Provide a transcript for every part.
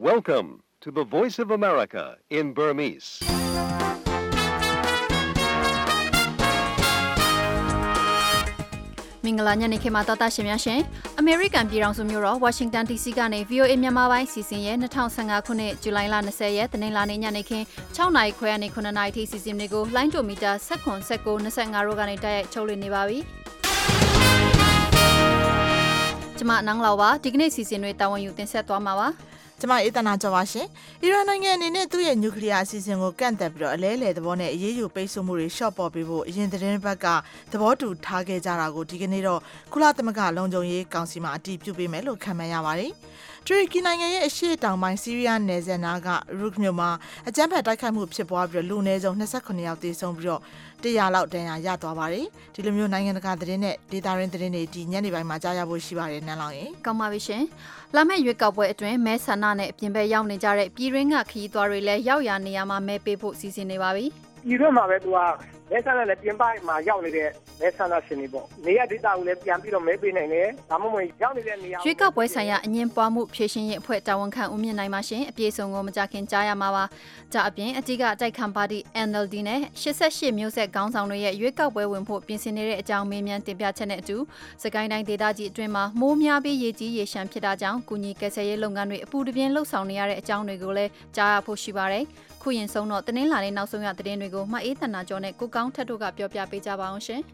Welcome to the Voice of America in Burmese. ။မင်္ဂလာညနေခင်းမှာတော်တာရှင်များရှင်။ American ပြည်ထောင်စုမြို့တော် Washington DC ကနေ VOA မြန်မာပိုင်းစီစဉ်ရဲ့2015ခုနှစ်ဇူလိုင်လ20ရက်တနင်္လာနေ့ညနေခင်း6နာရီခွဲကနေ9နာရီထိစီစဉ်တွေကိုလိုင်းဒိုမီတာ19 19 25တို့ကနေတိုက်ရိုက်ထုတ်လွှင့်နေပါပြီ။ကျွန်မနန်းလောက်ပါဒီကနေ့စီစဉ်တွေတာဝန်ယူတင်ဆက်သွားမှာပါ။ကျမအေးတနာကျော်ပါရှင်။အီရန်နိုင်ငံအနေနဲ့သူ့ရဲ့နျူကလ িয়ার အစီအစဉ်ကိုကန့်သက်ပြီးတော့အလဲအလဲသဘောနဲ့အရေးယူပိတ်ဆို့မှုတွေရှော့ပေါ်ပေးဖို့အရင်သတင်းဘက်ကသဘောတူထားခဲ့ကြတာကိုဒီကနေ့တော့ကုလသမဂ္ဂလုံခြုံရေးကောင်စီမှာအတည်ပြုပေးမယ်လို့ခန့်မှန်းရပါတယ်။တူရကီနိုင်ငံရဲ့အရှေ့တောင်ပိုင်းဆီးရီးယားနယ်စပ်နားကရုခ်မြို့မှာအကြမ်းဖက်တိုက်ခိုက်မှုဖြစ်ပွားပြီးတော့လူနည်းဆုံး28ယောက်သေဆုံးပြီးတော့100လောက်ဒဏ်ရာရသွားပါတယ်။ဒီလိုမျိုးနိုင်ငံတကာသတင်းနဲ့ဒေတာရင်းသတင်းတွေဒီညနေပိုင်းမှာကြားရဖို့ရှိပါတယ်နန်းလောင်ရင်ကောင်းပါပြီရှင်။လာမယ့်ရွေးကောက်ပွဲအတွင်းမဲဆန္ဒနဲ့အပြင်ဘက်ရောက်နေကြတဲ့ပြည်ရင်းကခရီးသွားတွေလည်းရောက်ရနေရမှာမဲပေးဖို့စီစဉ်နေပါပြီ။ပြည်ရင်းမှာပဲသူကမဲဆန္ဒနဲ့ပြင်ပမှာရောက်နေတဲ့မဲဆန္ဒရှင်တွေပေါ့။နေရဒေတာကိုလည်းပြန်ပြီးတော့မဲပေးနိုင်တယ်။ဒါမှမဟုတ်ရောက်နေတဲ့နေရာရွေးကောက်ပွဲဆိုင်ရာအငင်းပွားမှုဖြည့်ရှင်ရေးအဖွဲ့တာဝန်ခံဦးမြင့်နိုင်ပါရှင်အပြည့်စုံကိုမကြခင်ကြားရမှာပါ။ကြအပြင်အကြီးကအတိုက်ခံပါတီ NLD နဲ့88မျိုးဆက်ခေါင်းဆောင်တွေရဲ့ရွေးကောက်ပွဲဝင်ဖို့ပြင်ဆင်နေတဲ့အကြောင်းမေးမြန်းတင်ပြချက်နဲ့အတူစကိုင်းတိုင်းဒေသကြီးအတွင်းမှာမိုးများပြီးရေကြီးရေရှမ်းဖြစ်တာကြောင့်ကုညီကယ်ဆယ်ရေးလုပ်ငန်းတွေအပူတပြင်းလှုပ်ဆောင်နေရတဲ့အကြောင်းတွေကိုလည်းကြားရဖို့ရှိပါတယ်။ခုရင်ဆုံးတော့တနင်္လာနေ့နောက်ဆုံးရသတင်းတွေကိုမအေးသနာကျော်နဲ့ကိုကောင်းထက်တို့ကပြောပြပေးကြပါအောင်ရှင်။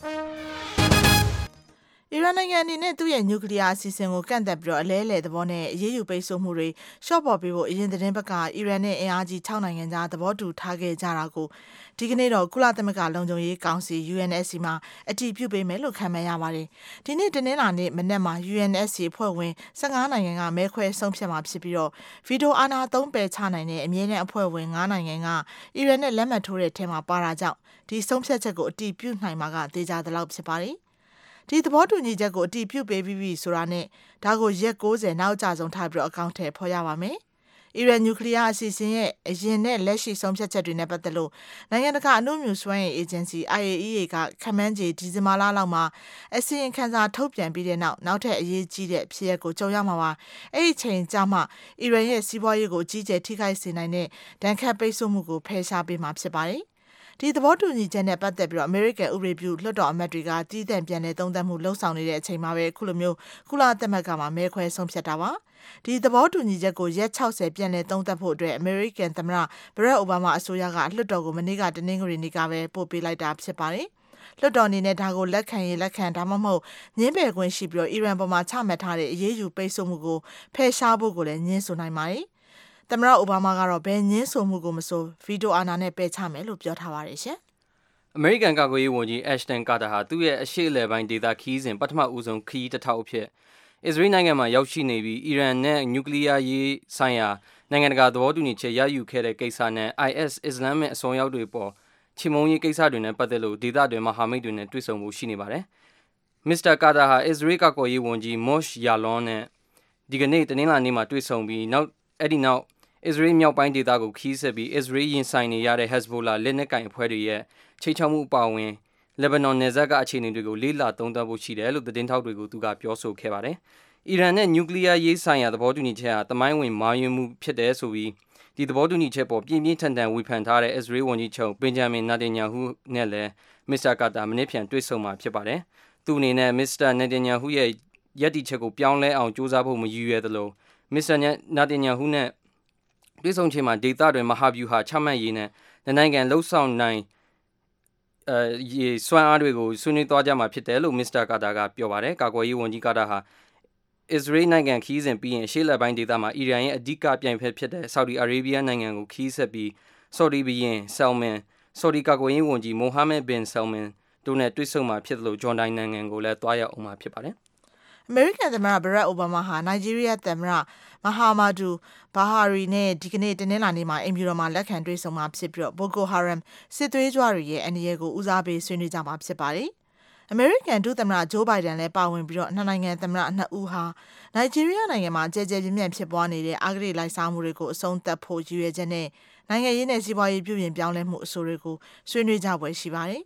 အီရန်နိုင်ငံအနေနဲ့သူ့ရဲ့နျူကလ িয়ার အစီအစဉ်ကိုကန့်သက်ပြီးတော့အလဲအလဲသဘောနဲ့အရေးယူပိတ်ဆို့မှုတွေရှော့ပေါ်ပေးဖို့အရင်သတင်းဘက်ကအီရန်နဲ့အင်အားကြီး6နိုင်ငံကြားသဘောတူထားခဲ့ကြတာကိုဒီကနေ့တော့ကုလသမဂ္ဂလုံခြုံရေးကောင်စီ UNSC မှာအတည်ပြုပေးမယ်လို့ခန့်မှန်းရပါတယ်။ဒီနေ့တနင်္လာနေ့မနက်မှာ UNSC အဖွဲ့ဝင်15နိုင်ငံကမဲခွဲဆုံးဖြတ်မှာဖြစ်ပြီးတော့ဗီတိုအာဏာသုံးပယ်ချနိုင်တဲ့အမြဲတမ်းအဖွဲ့ဝင်9နိုင်ငံကအီရန်နဲ့လက်မှတ်ထိုးတဲ့ထဲမှာပါတာကြောင့်ဒီဆုံးဖြတ်ချက်ကိုအတည်ပြုနိုင်မှာကသေချာသလောက်ဖြစ်ပါတယ်။ဒီသဘောတူညီချက်ကိုအတည်ပြုပေးပြီးပြီဆိုတာနဲ့ဒါကိုရက်90နောက်ကျဆုံးထားပြီးတော့အကောင့်ထဲဖော်ရပါမယ်။အီရန်နျူကလ িয়ার အစီအစဉ်ရဲ့အရင်နဲ့လက်ရှိဆုံးဖြတ်ချက်တွေနဲ့ပတ်သက်လို့နိုင်ငံတကာအနုမြူစွမ်းအင်အေဂျင်စီ IAEA ကခန့်မှန်းခြေဒီဇင်ဘာလလောက်မှာအစီရင်ခံစာထုတ်ပြန်ပြီးတဲ့နောက်ထပ်အရေးကြီးတဲ့ဖြစ်ရပ်ကိုကြုံရမှာပါ။အဲ့ဒီချိန်ကျမှအီရန်ရဲ့စီးပွားရေးကိုအကြီးအကျယ်ထိခိုက်စေနိုင်တဲ့ဒဏ်ခတ်ပိတ်ဆို့မှုကိုဖယ်ရှားပေးမှာဖြစ်ပါတယ်။ဒီသဘောတူညီချက်နဲ့ပတ်သက်ပြီးတော့ American ဥပဒေပြုလွှတ်တော်အမတ်တွေကတည်တံ့ပြန်လည်သုံးသပ်မှုလှုံ့ဆော်နေတဲ့အချိန်မှာပဲခုလိုမျိုးကုလသမဂ္ဂမှာမဲခွဲဆုံးဖြတ်တာပါ။ဒီသဘောတူညီချက်ကိုရက်60ပြန်လည်သုံးသပ်ဖို့အတွက် American သမ္မတ Barack Obama အစိုးရကလွှတ်တော်ကိုမနေ့ကတနင်္ဂနွေနေ့ကပဲပို့ပေးလိုက်တာဖြစ်ပါတယ်။လွှတ်တော်အနေနဲ့ဒါကိုလက်ခံရင်လက်ခံဒါမှမဟုတ်ညှင်းပယ်ခွင့်ရှိပြီးတော့အီရန်ပေါ်မှာချမှတ်ထားတဲ့အရေးယူပိတ်ဆို့မှုကိုဖယ်ရှားဖို့ကိုလည်းညှင်းဆိုနိုင်ပါတယ်။သမ္မတအိုဘားမားကတော့ဘယ်ညှင်းဆိုမှုကိုမဆိုဗီတိုအာဏာနဲ့ပယ်ချမယ်လို့ပြောထားပါတယ်ရှင်။အမေရိကန်ကာကွယ်ရေးဝန်ကြီး Ashton Carter ဟာသူ့ရဲ့အရှေ့အလယ်ပိုင်းဒေသခီးစဉ်ပထမဦးဆုံးခီးတစ်ထောက်အဖြစ်အစ္စရေးနိုင်ငံမှာရောက်ရှိနေပြီးအီရန်နဲ့နျူကလ িয়ার ရေးဆိုင်ရာနိုင်ငံတကာသဘောတူညီချက်ရယူခဲ့တဲ့ကိစ္စနဲ့ IS အစ္စလာမ်အစွန်းရောက်တွေပေါ်ချေမှုန်းရေးကိစ္စတွေနဲ့ပတ်သက်လို့ဒေသတွင်မဟာမိတ်တွေနဲ့တွေ့ဆုံမှုရှိနေပါတယ်။ Mr. Carter ဟာအစ္စရေးကာကွယ်ရေးဝန်ကြီး Moshe Yaalon နဲ့ဒီကနေ့တနင်္လာနေ့မှာတွေ့ဆုံပြီးအဲ့ဒီနောက်အစ္စရေးမြောက်ပိုင်းဒေသကိုခီးဆက်ပြီးအစ္စရေးရင်ဆိုင်နေရတဲ့ Hezbollah လက်နက်ကိုင်အဖွဲ့တွေရဲ့ချိတ်ချောက်မှုအပါအဝင်လက်ဘနွန်နယ်စပ်ကအခြေအနေတွေကိုလေးလာသုံးသပ်ဖို့ရှိတယ်လို့သတင်းထောက်တွေကိုသူကပြောဆိုခဲ့ပါတယ်။အီရန်နဲ့နျူကလ িয়ার ရေးဆိုင်ရာသဘောတူညီချက်ဟာတမိုင်းဝင်မာယွင်းမှုဖြစ်တယ်ဆိုပြီးဒီသဘောတူညီချက်ပေါ်ပြင်းပြင်းထန်ထန်ဝေဖန်ထားတဲ့အစ္စရေးဝန်ကြီးချုပ်ဘင်ဂျမင်နာတန်ယာဟုနဲ့လည်းမစ္စတာကာတာမနေ့ပြန်တွေ့ဆုံမှာဖြစ်ပါတယ်။သူအနေနဲ့မစ္စတာနာတန်ယာဟုရဲ့ယက်တီချက်ကိုပြောင်းလဲအောင်စူးစမ်းဖို့မရည်ရွယ်သလိုမစ္စတာနာတန်ယာဟုနဲ့တွေ့ဆုံချိန်မှာဒေသတွင်မဟာဗျူဟာချမှတ်ရေးနဲ့နိုင်ငံလှုပ်ဆောင်နိုင်ရေစွမ်းအားတွေကိုဆွေးနွေးသွားကြမှာဖြစ်တယ်လို့မစ္စတာကာတာကပြောပါတယ်။ကာကွယ်ရေးဝန်ကြီးကာတာဟာအစ္စရေးနိုင်ငံခီးစဉ်ပြီးရင်ရှေ့လက်ပိုင်းဒေသမှာအီရန်ရဲ့အဓိကပြိုင်ဖက်ဖြစ်တဲ့ဆော်ဒီအာရေဗျနိုင်ငံကိုခီးဆက်ပြီးဆော်ဒီဘုရင်ဆယ်လ်မန်ဆော်ဒီကာကွယ်ရေးဝန်ကြီးမိုဟာမက်ဘင်ဆယ်လ်မန်တို့နဲ့တွေ့ဆုံမှာဖြစ်တယ်လို့ဂျွန်ဒိုင်နိုင်ငံကိုလည်းတွားရောက်အောင်မှာဖြစ်ပါတယ်။ American သမ္မတ Barack Obama ဟာ Nigeria သမ္မတ Muhammadu Buhari နဲ့ဒီကနေ့တနင်္လာနေ့မှာအိမ်ဖြူတော်မှာလက်ခံတွေ့ဆုံမှာဖြစ်ပြီးတော့ Boko Haram စစ်သွေးကြွတွေရဲ့အန္တရာယ်ကိုဦးစားပေးဆွေးနွေးကြမှာဖြစ်ပါတယ်။ American ဒုသမ္မတ Joe Biden လည်းပါဝင်ပြီးတော့နှစ်နိုင်ငံသမ္မတနှစ်ဦးဟာ Nigeria နိုင်ငံမှာကြဲကြဲပြန့်ပြန့်ဖြစ်ပွားနေတဲ့အဂတိလိုက်စားမှုတွေကိုအဆုံးသတ်ဖို့ရည်ရွယ်ချက်နဲ့နိုင်ငံရေးနဲ့စီးပွားရေးပြုပြင်ပြောင်းလဲမှုအဆိုတွေကိုဆွေးနွေးကြပွဲရှိပါတယ်။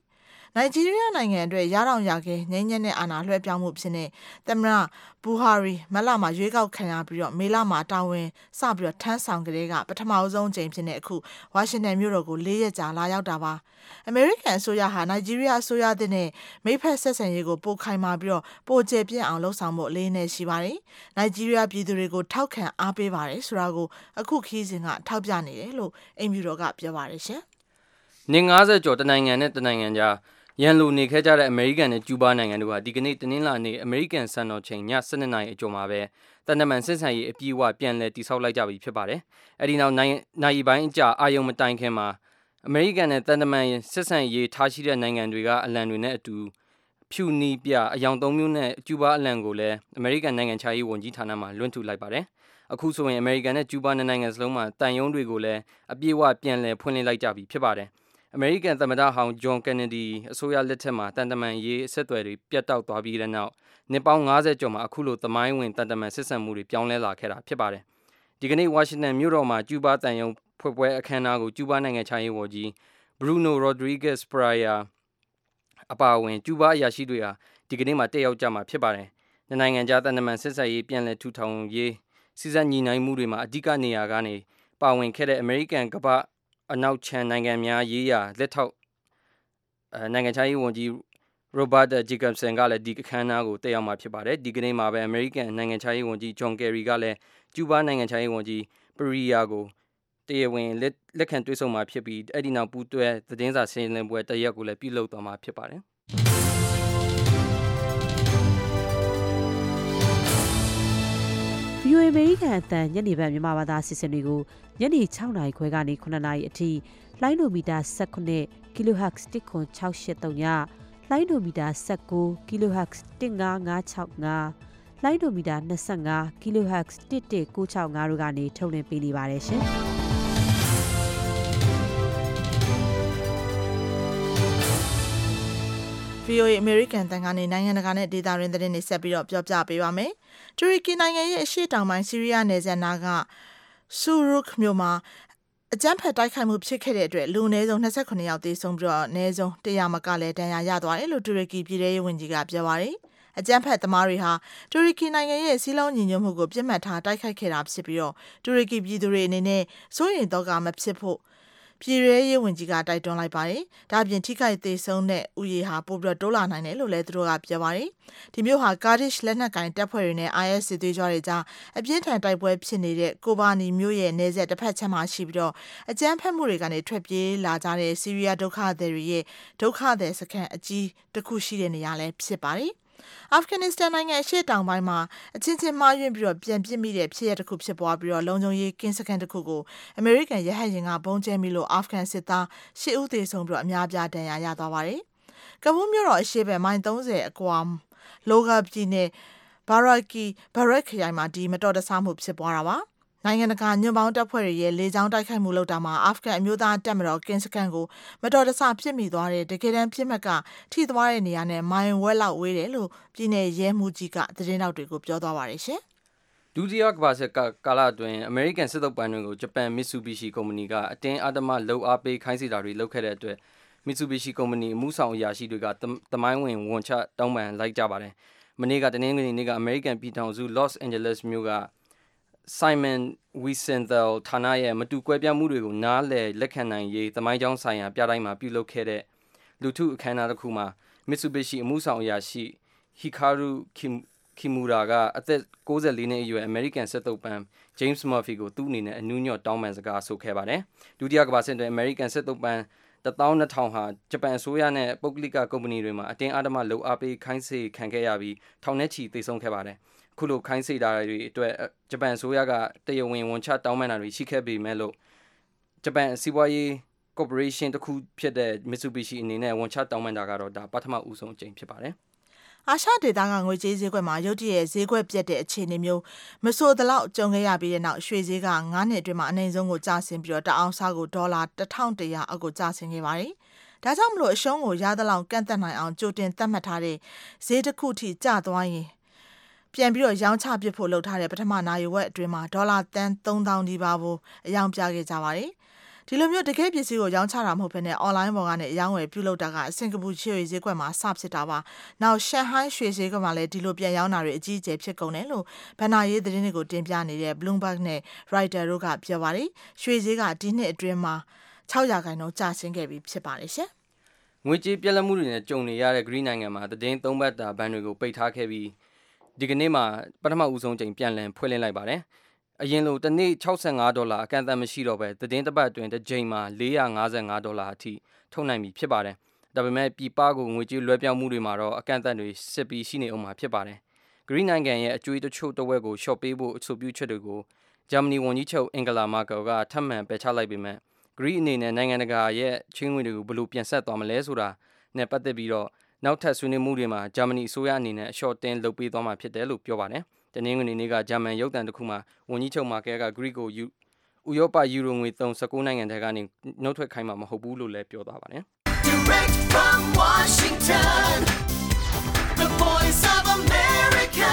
နိုင်ဂျီးရီးယားနိုင်ငံအတွက်ရအောင်ရခဲ့ငိမ့်ညက်နဲ့အာဏာလွှဲပြောင်းမှုဖြစ်နေသမ္မတဘူဟာရီမလမှာရွေးကောက်ခံရပြီးတော့မေလမှာတာဝန်စပြီးတော့ထမ်းဆောင်ကြတဲ့ကပထမအဆုံးချိန်ဖြစ်နေအခုဝါရှင်တန်မြို့တော်ကို၄ရက်ကြာလာရောက်တာပါအမေရိကန်အစိုးရဟာနိုင်ဂျီးရီးယားအစိုးရတဲ့နဲ့မိဖက်ဆက်ဆံရေးကိုပိုခိုင်မာပြီးတော့ပိုကျပြန့်အောင်လှုံ့ဆော်မှုအလေးနဲ့ရှိပါတယ်နိုင်ဂျီးရီးယားပြည်သူတွေကိုထောက်ခံအားပေးပါတယ်ဆိုတာကိုအခုခီးစဉ်ကထောက်ပြနေတယ်လို့အိမ်ဖြူတော်ကပြောပါတယ်ရှင်နေ90ကျော်တနိုင်ငံနဲ့တနိုင်ငံကြားရန်လိုနေခဲ့ကြတဲ့အမေရိကန်နဲ့ကျူးဘားနိုင်ငံတို့ဟာဒီကနေ့တနင်္လာနေ့အမေရိကန်စံတော်ချိန်ည7:00နာရီအကျော်မှာပဲတန်တမန်စစ်ဆန်ရေးအပြည့်အဝပြန်လည်တည်ဆောက်လိုက်ကြပြီဖြစ်ပါတယ်။အဲဒီနောက်နိုင်ပိုင်းအကြာအာယုံမတိုင်ခင်မှာအမေရိကန်နဲ့တန်တမန်စစ်ဆန်ရေးထားရှိတဲ့နိုင်ငံတွေကအလံတွေနဲ့အတူဖြူနီပြအယောင်3မျိုးနဲ့ကျူးဘားအလံကိုလည်းအမေရိကန်နိုင်ငံခြားရေးဝန်ကြီးဌာနမှလွှင့်ထူလိုက်ပါတယ်။အခုဆိုရင်အမေရိကန်နဲ့ကျူးဘားနိုင်ငံစလုံးမှာတန်ယုံတွေကိုလည်းအပြည့်အဝပြန်လည်ဖွင့်လှစ်လိုက်ကြပြီဖြစ်ပါတယ်။အမေရိကန်သမ္မတဟောင်းဂျွန်ကင်နဒီအစိုးရလက်ထက်မှာတန်တမန်ရေးအဆက်အသွယ်တွေပြတ်တောက်သွားပြီးတဲ့နောက်နှစ်ပေါင်း90ကျော်မှာအခုလိုသမိုင်းဝင်တန်တမန်စစ်ဆန်မှုတွေပြောင်းလဲလာခဲ့တာဖြစ်ပါတယ်။ဒီကနေ့ဝါရှင်တန်မြို့တော်မှာကျူးဘားတန်ယုံဖွဲ့ပွဲအခမ်းအနားကိုကျူးဘားနိုင်ငံခြားရေးဝန်ကြီးဘရူနိုရိုဒရီဂက်စ်ပရာယာအပါအဝင်ကျူးဘားအရာရှိတွေဟာဒီကနေ့မှာတက်ရောက်ကြမှာဖြစ်ပါတယ်။နိုင်ငံခြားတန်တမန်စစ်ဆန်ရေးပြန်လည်ထူထောင်ရေးစီစံညီနိုင်မှုတွေမှာအဓိကနေရာကနေပါဝင်ခဲ့တဲ့အမေရိကန်ကမ္ဘာအနောက်ချမ်းနိုင်ငံများရေးရာလက်ထောက်နိုင်ငံခြားရေးဝန်ကြီးရိုဘတ်ဂျေကပ်ဆန်ကလည်းဒီအခမ်းအနားကိုတက်ရောက်မှာဖြစ်ပါတယ်ဒီကနေ့မှာပဲအမေရိကန်နိုင်ငံခြားရေးဝန်ကြီးဂျွန်ကယ်ရီကလည်းကျူးဘားနိုင်ငံခြားရေးဝန်ကြီးပရီယာကိုတရားဝင်လက်ခံတွေ့ဆုံမှာဖြစ်ပြီးအဲ့ဒီနောက်ပူးတွဲသတင်းစာရှင်းလင်းပွဲတရက်ကိုလည်းပြုလုပ်သွားမှာဖြစ်ပါတယ် VOA အမေရိကန်အသံညနေပိုင်းမြန်မာဘာသာအစီအစဉ်တွေကိုညနေ6နာရီခွဲကနေ9နာရီအထိလိုင်းနိုမီတာ19 kHz 10683ညလိုင်းနိုမီတာ19 kHz 15565လိုင်းနိုမီတာ25 kHz 11965တို့ကနေထုတ်လွှင့်ပေးနေပါတယ်ရှင်။ VOA အမေရိကန်တန်ကနေနိုင်ငံတကာနဲ့ဒေသရင်းသတင်းတွေဆက်ပြီးတော့ပြောပြပေးပါမယ်။တူရကီနိုင်ငံရဲ့အရှေ့တောင်ပိုင်းဆီးရီးယားနယ်စပ်နားကဆူရုခ်မြို့မှာအကြမ်းဖက်တိုက်ခိုက်မှုဖြစ်ခဲ့တဲ့အတွက်လူအနည်းဆုံး29ယောက်သေဆုံးပြီးတော့အနည်းဆုံး100မကလည်းဒဏ်ရာရသွားတယ်လို့တူရကီပြည်ထောင်စုဝန်ကြီးကပြောပါတယ်။အကြမ်းဖက်သမားတွေဟာတူရကီနိုင်ငံရဲ့စီးလုံးညီညွတ်မှုကိုပြစ်မှတ်ထားတိုက်ခိုက်ခဲ့တာဖြစ်ပြီးတော့တူရကီပြည်သူတွေအနေနဲ့စိုးရိမ်တော့ကမဖြစ်ဖို့ပြည်ရဲရေးဝန်ကြီးကတိုက်တွန်းလိုက်ပါတယ်။ဒါပြင်ထိခိုက်သေးဆုံးတဲ့ဥယေဟာပိုပြီးတိုးလာနိုင်တယ်လို့လည်းသူတို့ကပြောပါတယ်။ဒီမျိုးဟာကာဒစ်လက်နက်ကင်တပ်ဖွဲ့တွေနဲ့ IS စစ်သွေးကြွတွေကြားအပြင်းထန်တိုက်ပွဲဖြစ်နေတဲ့ကိုဘာနီမျိုးရဲ့နယ်စပ်တစ်ဖက်ခြမ်းမှာရှိပြီးတော့အကြမ်းဖက်မှုတွေကနေထွက်ပြေးလာကြတဲ့ဆီးရီးယားဒုက္ခသည်တွေရဲ့ဒုက္ခသည်စခန်းအကြီးတစ်ခုရှိတဲ့နေရာလည်းဖြစ်ပါတယ်။အာဖဂန်နစ္စတန်နိုင်ငံရှေ့တောင်ပိုင်းမှာအချင်းချင်းမှားယွင်းပြီးတော့ပြန်ပစ်မိတဲ့ဖြစ်ရပ်တစ်ခုဖြစ်ပွားပြီးတော့လုံခြုံရေးကင်းစခန်းတစ်ခုကိုအမေရိကန်ရဟတ်ယာဉ်ကဘုံကျဲမိလို့အာဖဂန်စစ်သား10ဦးသေဆုံးပြီးတော့အများပြားဒဏ်ရာရသွားပါတယ်။ကဘူးမြို့တော်အရှေ့ဘက်မိုင်30အကွာလိုဂါပြည်နယ်ဘာရက်ခရိုင်မှာဒီမတော်တဆမှုဖြစ်ပွားတာပါ။နိုင်ငံတကာညွန့်ပေါင်းတပ်ဖွဲ့တွေရဲ့လေကြောင်းတိုက်ခိုက်မှုလုပ်တာမှာအာဖဂန်အမျိုးသားတပ်မတော်ကင်းစခန်းကိုမတော်တဆဖြစ်မိသွားတဲ့တကယ်တမ်းပြစ်မှတ်ကထိသွားတဲ့နေရာနဲ့မိုင်ဝက်လောက်ဝေးတယ်လို့ပြည်내ရဲမှုကြီးကသတင်းတောက်တွေကိုပြောသွားပါတယ်ရှင်။ဒုတိယကမ္ဘာစစ်ကာလအတွင်းအမေရိကန်စစ်သုံးပန်းတွေကိုဂျပန်မစ်ဆူဘီရှီကုမ္ပဏီကအတင်းအဓမ္မလှုပ်အားပေးခိုင်းစေတာတွေလုပ်ခဲ့တဲ့အတွက်မစ်ဆူဘီရှီကုမ္ပဏီအမှုဆောင်အရာရှိတွေကသမိုင်းဝင်ဝန်ချတောင်းပန်လိုက်ကြပါတယ်။မနေ့ကတနင်္ဂနွေနေ့ကအမေရိကန်ပြည်ထောင်စုလော့စ်အန်ဂျလိစ်မြို့ကSimon Wiesenthal ဌာနရဲ့မတူကွဲပြားမှုတွေကိုနားလည်လက်ခံနိုင်ရေးသမိုင်းကြောင်းဆိုင်ရာပြတိုင်းမှာပြုလုပ်ခဲ့တဲ့လူထုအခမ်းအနားတစ်ခုမှာ Mitsubishi အမှုဆောင်အရာရှိ Hikaru Kimura ကအသက်64နှစ်အရွယ် American စစ်သုံးပန်း James Murphy ကိုသူ့အနေနဲ့အနူးညွတ်တောင်းပန်စကားဆိုခဲ့ပါတယ်။ဒုတိယကမ္ဘာစစ်အတွင်း American စစ်သုံးပန်း12000ဟာဂျပန်အစိုးရနဲ့ပုဂ္ဂလိကကုမ္ပဏီတွေမှာအတင်းအဓမ္မလှုပ်အားပေးခိုင်းစေခံခဲ့ရပြီးထောင်နဲ့ချီသေဆုံးခဲ့ပါတယ်။ခုလိုခိုင်းစေတာတွေအတွက်ဂျပန်အစိုးရကတရားဝင်ဝန်ချတောင်းပန်တာတွေရှိခဲ့ပေမဲ့လို့ဂျပန်စီးပွားရေးကော်ပိုရေးရှင်းတစ်ခုဖြစ်တဲ့ Mitsubishi အနေနဲ့ဝန်ချတောင်းပန်တာကတော့ဒါပထမဦးဆုံးအကြိမ်ဖြစ်ပါတယ်။အာရှဒေသကငွေကြေးဈေးကွက်မှာရုတ်တရက်ဈေးကွက်ပြတ်တဲ့အခြေအနေမျိုးမဆိုသလောက်ကြုံခဲ့ရပြီးတဲ့နောက်ရွှေဈေးက9နှစ်အတွင်းမှာအနည်းဆုံးကိုကျဆင်းပြီးတော့တအောင်စားကိုဒေါ်လာ1100အောက်ကိုကျဆင်းခဲ့ပါတယ်။ဒါကြောင့်မလို့အရှုံးကိုရသလောက်ကန့်သက်နိုင်အောင်ကြိုတင်သတ်မှတ်ထားတဲ့ဈေးတစ်ခုထိကျသွားရင်ပြန်ပြီးတော့ရောင်းချပစ်ဖို့လုပ်ထားတဲ့ပထမနာရီဝက်အတွင်းမှာဒေါ်လာတန်3000ဒီပါဖို့အယောင်ပြခဲ့ကြပါတယ်။ဒီလိုမျိုးတကယ်ပစ္စည်းကိုရောင်းချတာမဟုတ်ဘဲနဲ့ online ပေါ်ကနေအရောင်းဝယ်ပြုလုပ်တာကစင်ကာပူချွေဈေးကွက်မှာစဖြစ်တာပါ။နောက်ရှန်ဟိုင်းရွှေဈေးကွက်မှာလည်းဒီလိုပြန်ရောင်းတာတွေအကြီးအကျယ်ဖြစ်ကုန်တယ်လို့ဘဏ္ဍာရေးသတင်းတွေကိုတင်ပြနေတဲ့ Bloomberg နဲ့ Reuters တို့ကပြောပါတယ်။ရွှေဈေးကဒီနှစ်အတွင်းမှာ6%ကျဆင်းခဲ့ပြီးဖြစ်ပါတယ်ရှင်။ငွေကြေးပြက်လက်မှုတွေနဲ့ကြုံနေရတဲ့ဂရိနိုင်ငံမှာသတင်း3ပတ်တာဘဏ်တွေကိုပိတ်ထားခဲ့ပြီးဒီကနေ့မှာပထမဦးဆုံးချိန်ပြန်လည်ဖွင့်လှစ်လိုက်ပါတယ်။အရင်လိုတစ်နေ့$65အကန့်အသတ်မရှိတော့ပဲသတင်းတစ်ပတ်အတွင်းတစ်ကြိမ်မှာ$455အထိထုတ်နိုင်ပြီဖြစ်ပါတယ်။ဒါပေမဲ့ပြည်ပကိုငွေကြေးလွှဲပြောင်းမှုတွေမှာတော့အကန့်အသတ်တွေစစ်ပြီးရှိနေအောင်မှာဖြစ်ပါတယ်။ဂရိနိုင်ငံရဲ့အကျွေးတချို့တဝက်ကိုရှော့ပေးဖို့အဆိုပြုချက်တွေကိုဂျာမနီဝန်ကြီးချုပ်အင်ဂလာမာကယ်ကထပ်မံပယ်ချလိုက်ပေမဲ့ဂရိအနေနဲ့နိုင်ငံတကာရဲ့ချင်းငွေတွေကိုဘယ်လိုပြန်ဆက်သွားမလဲဆိုတာနဲ့ပတ်သက်ပြီးတော့နောက်ထပ်ဆွေးနွေးမှုတွေမှာဂျာမနီအစိုးရအနေနဲ့အလျှော့တင်းလုပ်ပေးသွားမှာဖြစ်တယ်လို့ပြောပါတယ်။တနင်္ဂနွေနေ့ကဂျာမန်ရုပ်သံတစ်ခုမှာဝန်ကြီးချုပ်မာကယ်ကဂရိကိုဥရောပယူရိုငွေ19နိုင်ငံထဲကနေနှုတ်ထွက်ခိုင်းမှာမဟုတ်ဘူးလို့လည်းပြောသွားပါတယ်။ Direct from Washington, the Voice of America,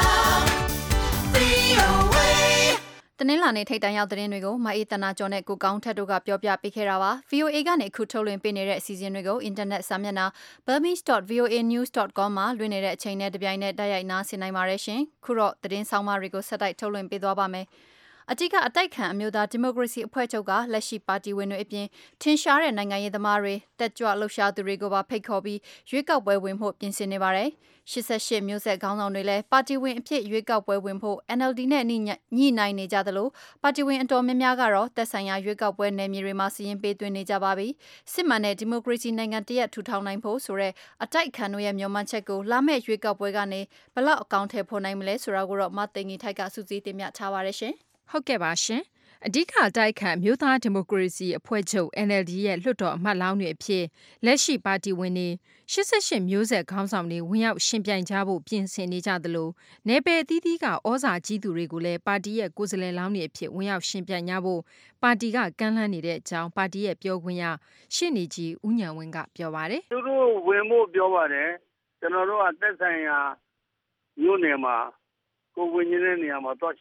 VOA တနင်္လာနေ့ထိပ်တန်းရောက်သတင်းတွေကိုမအေးတနာကျော်နဲ့ကိုကောင်းထက်တို့ကပြောပြပေးခဲ့တာပါ VOA ကနေခုထုတ်လွှင့်ပေးနေတဲ့အစီအစဉ်တွေကိုအင်တာနက်စာမျက်နှာ burmese.voanews.com မှာလွှင့်နေတဲ့အချိန်နဲ့တပြိုင်နက်တိုက်ရိုက်နားဆင်နိုင်ပါတယ်ရှင်ခုတော့သတင်းဆောင်မတွေကိုဆက်တိုက်ထုတ်လွှင့်ပေးသွားပါမယ်အတိကအတိုက်ခံအမျိုးသားဒီမိုကရေစီအဖွဲ့ချုပ်ကလက်ရှိပါတီဝင်တွေအပြင်ထင်ရှားတဲ့နိုင်ငံရေးသမားတွေတက်ကြွလှုပ်ရှားသူတွေကိုပါဖိတ်ခေါ်ပြီးရွေးကောက်ပွဲဝင်ဖို့ပြင်ဆင်နေပါတယ်88မျိုးဆက်ခေါင်းဆောင်တွေလည်းပါတီဝင်အဖြစ်ရွေးကောက်ပွဲဝင်ဖို့ NLD နဲ့ညှိနှိုင်းနေကြသလိုပါတီဝင်အတော်များများကတော့တက်ဆိုင်ရာရွေးကောက်ပွဲနယ်မြေတွေမှာစီရင်ပေးသွင်းနေကြပါပြီစစ်မှန်တဲ့ဒီမိုကရေစီနိုင်ငံတရက်ထူထောင်နိုင်ဖို့ဆိုတဲ့အတိုက်ခံတို့ရဲ့မျှော်မှန်းချက်ကိုလာမယ့်ရွေးကောက်ပွဲကနေဘလောက်အကောင့်ထဲပေါ်နိုင်မလဲဆိုတာကိုတော့မသိငီထိုက်ကစူးစီးတင်ပြထားပါတယ်ရှင်ဟုတ်ကဲ့ပါရှင်အဓိကတိုက်ခံမြို့သားဒီမိုကရေစီအဖွဲ့ချုပ် NLD ရဲ့လွှတ်တော်အမတ်လောင်းတွေအဖြစ်လက်ရှိပါတီဝင်တွေ88မျိုးဆက်ခေါင်းဆောင်တွေဝင်ရောက်ရှင်ပြိုင်ကြဖို့ပြင်ဆင်နေကြသလိုနယ်ပယ်အသီးသီးကဩဇာကြီးသူတွေကိုလည်းပါတီရဲ့ကိုယ်စားလှယ်လောင်းတွေအဖြစ်ဝင်ရောက်ရှင်ပြိုင်ကြဖို့ပါတီကကမ်းလှမ်းနေတဲ့အကြောင်းပါတီရဲ့ပြောခွင့်ရရှင်းနေကြီးဦးညံဝင်းကပြောပါတယ်သူတို့ဝင်ဖို့ပြောပါတယ်ကျွန်တော်တို့ကသက်ဆိုင်ရာမြို့နယ်မှာကိုဝင်နေတဲ့နေရာမှာတော့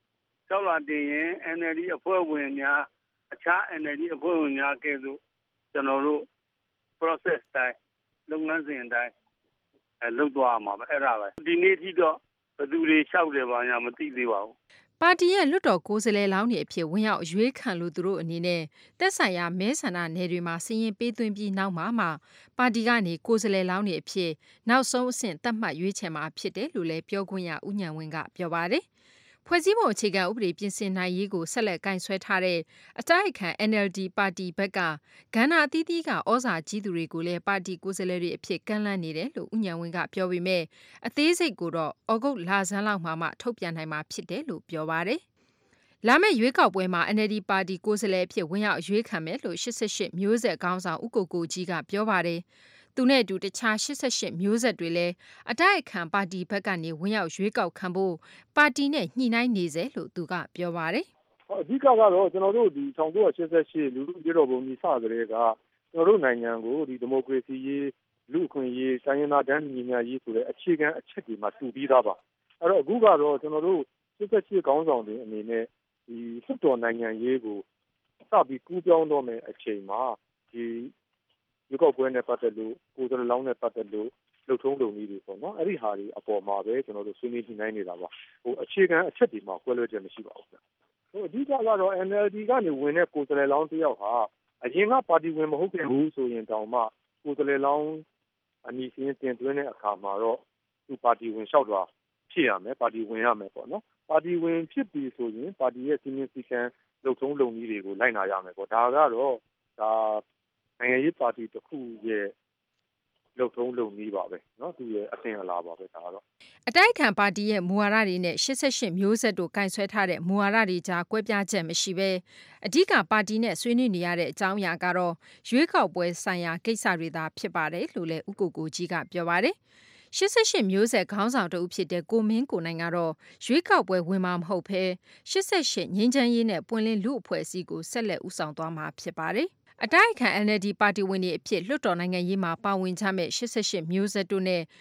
6လာတင်ရင် NLD အဖွဲ့ဝင်များအခြား NLD အဖွဲ့ဝင်များကဲ့သို့ကျွန်တော်တို့ process တိုင်းလုပ်ငန်းစဉ်တိုင်းလုပ်သွားမှာပဲအဲ့ဒါပဲဒီနေ့ထိတော့ဘယ်သူတွေလျှောက်တယ်ပါညာမသိသေးပါဘူးပါတီရဲ့လွှတ်တော်ကိုယ်စားလှယ်လောင်းတွေအဖြစ်ဝင်ရောက်ရွေးခံလို့သူတို့အနေနဲ့တက်ဆိုင်ရာမဲဆန္ဒနယ်တွေမှာစီရင်ပေးသွင်းပြီးနောက်မှာပါတီကနေကိုယ်စားလှယ်လောင်းတွေအဖြစ်နောက်ဆုံးအဆင့်သတ်မှတ်ရွေးချယ်မှာဖြစ်တယ်လို့လည်းပြောခွင့်ရဦးညံဝင်းကပြောပါတယ်ဖွဲ့စည်းပုံအခြေခံဥပဒေပြင်ဆင်နိုင်ရေးကိုဆက်လက်ကင်ဆွဲထားတဲ့အတိုက်အခံ NLD ပါတီဘက်ကကဏ္ဍအသီးသီးကဩဇာကြီးသူတွေကိုလည်းပါတီကိုယ်စားလှယ်တွေအဖြစ်ကမ်းလှမ်းနေတယ်လို့ဦးညံဝင်းကပြောပေမဲ့အသေးစိတ်ကိုတော့ဩဂုတ်လဆန်းလောက်မှထုတ်ပြန်နိုင်မှာဖြစ်တယ်လို့ပြောပါတယ်။လာမယ့်ရွေးကောက်ပွဲမှာ NLD ပါတီကိုယ်စားလှယ်အဖြစ်ဝင်ရောက်ရွေးခံမယ်လို့88မျိုးဆက်ခေါင်းဆောင်ဦးကိုကိုကြီးကပြောပါတယ်။သူနဲ့အတူတခြား88မျိုးဆက်တွေလည်းအတိုက်အခံပါတီဘက်ကနေဝင်ရောက်ရွေးကောက်ခံဖို့ပါတီနဲ့ညှိနှိုင်းနေစေလို့သူကပြောပါတယ်။အဓိကကတော့ကျွန်တော်တို့ဒီ1988လူလူပြည်တော်ပုံကြီးစကြတဲ့ကကျွန်တော်တို့နိုင်ငံကိုဒီဒီမိုကရေစီရေးလူ့အခွင့်အရေးတိုင်းရင်းသားတန်းတူညီမျှရေးဆိုတဲ့အခြေခံအချက်တွေမှာတူပြီးသားပါ။အဲ့တော့အခုကတော့ကျွန်တော်တို့88ခေါင်းဆောင်တွေအနေနဲ့ဒီစစ်တော်နိုင်ငံရေးကိုစပြီးကူးပြောင်းတော့မယ့်အချိန်မှာဒီရွေးကောက်ပွဲနဲ့ပတ်သက်လို့ကိုယ်စားလှယ်လောင်းနဲ့ပတ်သက်လို့လှုပ်ထုံးလုပ်နည်းတွေပေါ့နော်အဲ့ဒီဟာတွေအပေါ်မှာပဲကျွန်တော်တို့ဆွေးနွေးညှိနှိုင်းနေတာပါအခြေခံအချက်တွေမှာကွဲလွဲချက်မရှိပါဘူးအဓိကတော့ NLD ကနေဝင်တဲ့ကိုယ်စားလှယ်လောင်းတစ်ယောက်ဟာအရင်ကပါတီဝင်မဟုတ်ခဲ့ဘူးဆိုရင်တောင်မှကိုယ်စားလှယ်လောင်းအမည်စာရင်းတင်သွင်းတဲ့အခါမှာတော့သူပါတီဝင်လျှောက်တာဖြစ်ရမယ်ပါတီဝင်ရမယ်ပေါ့နော်ပါတီဝင်ဖြစ်ပြီဆိုရင်ပါတီရဲ့စီမံစည်းကမ်းလှုပ်ထုံးလုပ်နည်းတွေကိုလိုက်နာရမယ်ပေါ့ဒါကတော့ဒါနိုင်ငံရေးပါတီတစ်ခုရဲ့လှုပ်ထုံးလုပ်နည်းပါပဲเนาะသူရဲ့အစဉ်အလာပါပဲဒါကတော့အတိုက်ခံပါတီရဲ့မူဝါဒတွေနဲ့88မျိုးဆက်တို့ကင်ဆွဲထားတဲ့မူဝါဒတွေကြားကွဲပြားချက်မရှိဘဲအဓိကပါတီနဲ့ဆွေးနွေးနေရတဲ့အကြောင်းအရာကတော့ရွေးကောက်ပွဲဆိုင်ရာကိစ္စတွေသာဖြစ်ပါတယ်လို့လည်းဦးကိုကိုကြီးကပြောပါတယ်88မျိုးဆက်ခေါင်းဆောင်တဦးဖြစ်တဲ့ကိုမင်းကိုနိုင်ကတော့ရွေးကောက်ပွဲဝင်မှာမဟုတ်ဘဲ88ငြိမ်းချမ်းရေးနဲ့ပွင့်လင်းလူအဖွဲ့အစည်းကိုဆက်လက်ဦးဆောင်သွားမှာဖြစ်ပါတယ်အတိုက်အခံ NLD ပါတီဝင်တွေအဖြစ်လွှတ်တော်နိုင်ငံရေးမှာပါဝင်ကြမဲ့88မျိုးဆက်တို့နဲ့